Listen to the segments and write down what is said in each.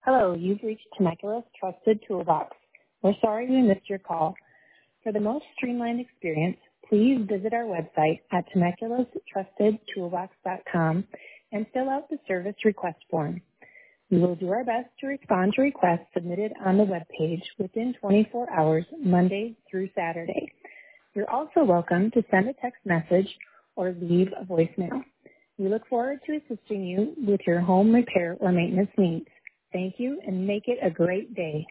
Hello, you've reached Temecula's Trusted Toolbox. We're sorry we missed your call. For the most streamlined experience, please visit our website at temeculastrustedtoolbox.com and fill out the service request form. We will do our best to respond to requests submitted on the webpage within 24 hours, Monday through Saturday. You're also welcome to send a text message or leave a voicemail. We look forward to assisting you with your home repair or maintenance needs. Thank you and make it a great day.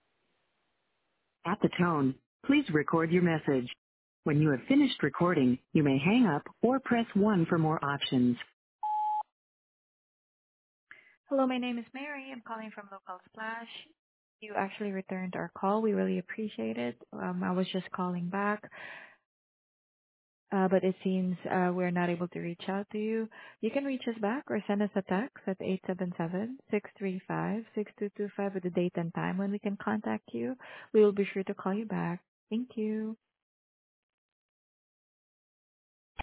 At the tone, please record your message. When you have finished recording, you may hang up or press 1 for more options. Hello, my name is Mary. I'm calling from Local Splash. You actually returned our call. We really appreciate it. I was just calling back, but it seems we're not able to reach out to you. You can reach us back or send us a text at 877-635-6225 with the date and time when we can contact you. We will be sure to call you back. Thank you.